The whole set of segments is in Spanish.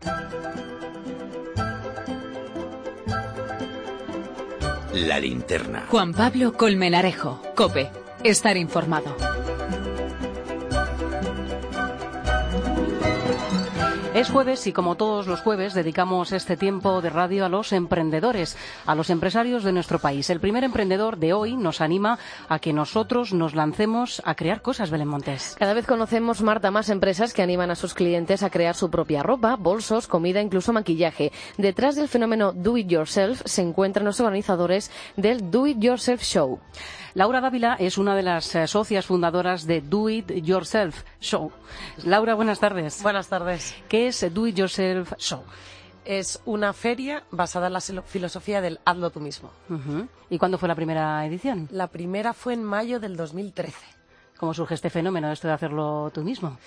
La linterna. Juan Pablo Colmenarejo, COPE. Estar informado. Es jueves y, como todos los jueves, dedicamos este tiempo de radio a los emprendedores, a los empresarios de nuestro país. El primer emprendedor de hoy nos anima a que nosotros nos lancemos a crear cosas, Belén Montes. Cada vez conocemos, Marta, más empresas que animan a sus clientes a crear su propia ropa, bolsos, comida, incluso maquillaje. Detrás del fenómeno Do It Yourself se encuentran los organizadores del Do It Yourself Show. Laura Dávila es una de las socias fundadoras de Do It Yourself Show. Laura, buenas tardes. Buenas tardes. ¿Qué es Do It Yourself Show? Es una feria basada en la filosofía del hazlo tú mismo. ¿Y cuándo fue la primera edición? La primera fue en mayo del 2013. ¿Cómo surge este fenómeno, esto de hacerlo tú mismo?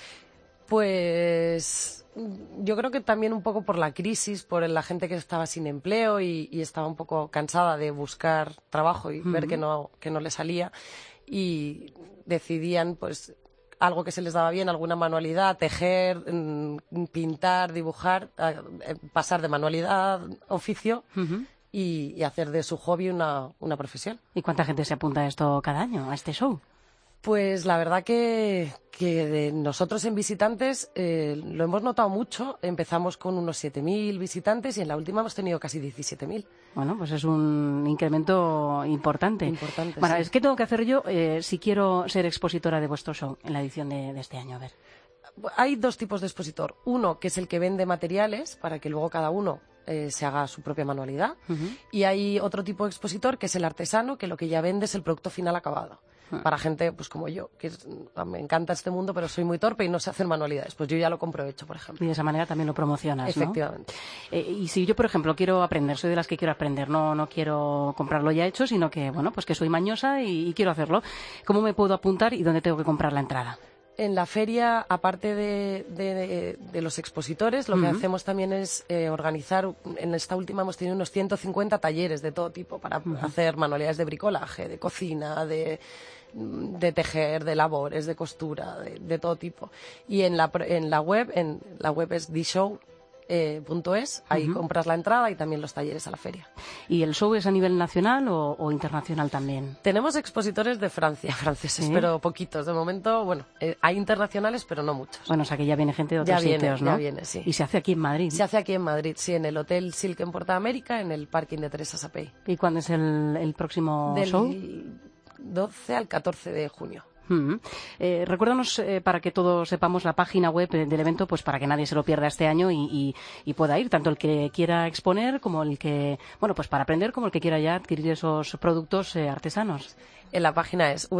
Pues yo creo que también un poco por la crisis, por la gente que estaba sin empleo y estaba un poco cansada de buscar trabajo y ver que no le salía, y decidían pues algo que se les daba bien, alguna manualidad, tejer, pintar, dibujar, pasar de manualidad a oficio y hacer de su hobby una profesión. ¿Y cuánta gente se apunta a esto cada año, a este show? Pues la verdad que nosotros en visitantes lo hemos notado mucho. Empezamos con unos 7.000 visitantes y en la última hemos tenido casi 17.000. Bueno, pues es un incremento importante. Bueno, sí. es que tengo que hacer yo si quiero ser expositora de vuestro show en la edición de este año. A ver. Hay dos tipos de expositor. Uno, que es el que vende materiales para que luego cada uno se haga su propia manualidad. Y hay otro tipo de expositor, que es el artesano, que lo que ya vende es el producto final acabado. Para gente pues como yo, que me encanta este mundo, pero soy muy torpe y no sé hacer manualidades. Pues yo ya lo compro hecho, por ejemplo. Y de esa manera también lo promocionas, ¿no? Efectivamente. Y si yo, por ejemplo, quiero aprender, soy de las que quiero aprender, no quiero comprarlo ya hecho, sino que, bueno, pues que soy mañosa y quiero hacerlo. ¿Cómo me puedo apuntar y dónde tengo que comprar la entrada? En la feria, aparte de los expositores, lo que hacemos también es organizar, en esta última hemos tenido unos 150 talleres de todo tipo para hacer manualidades de bricolaje, de cocina, de tejer, de labores, de costura, de todo tipo. Y en la web es theshow.es, ahí compras la entrada y también los talleres a la feria. ¿Y el show es a nivel nacional o internacional también? Tenemos expositores de Francia, franceses, ¿Sí? pero poquitos. De momento, bueno, hay internacionales, pero no muchos. Bueno, o sea que ya viene gente de otros sitios, ¿no? Ya viene, sí. ¿Y se hace aquí en Madrid? Se hace aquí en Madrid, sí, en el Hotel Silk en Porta América, en el parking de Teresa Sapey. ¿Y cuándo es el próximo show? Del 12 al 14 de junio. Recuérdanos, para que todos sepamos, la página web del evento, pues para que nadie se lo pierda este año y pueda ir, tanto el que quiera exponer como el que, bueno, pues para aprender, como el que quiera ya adquirir esos productos artesanos. En la página es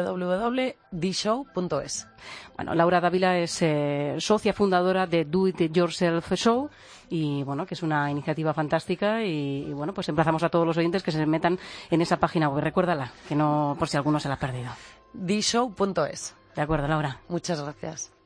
www.theshow.es. Bueno, Laura Dávila es socia fundadora de Do It Yourself Show y, bueno, que es una iniciativa fantástica y bueno, pues emplazamos a todos los oyentes que se metan en esa página web. Recuérdala, que no, por si alguno se la ha perdido. theshow.es. De acuerdo, Laura. Muchas gracias.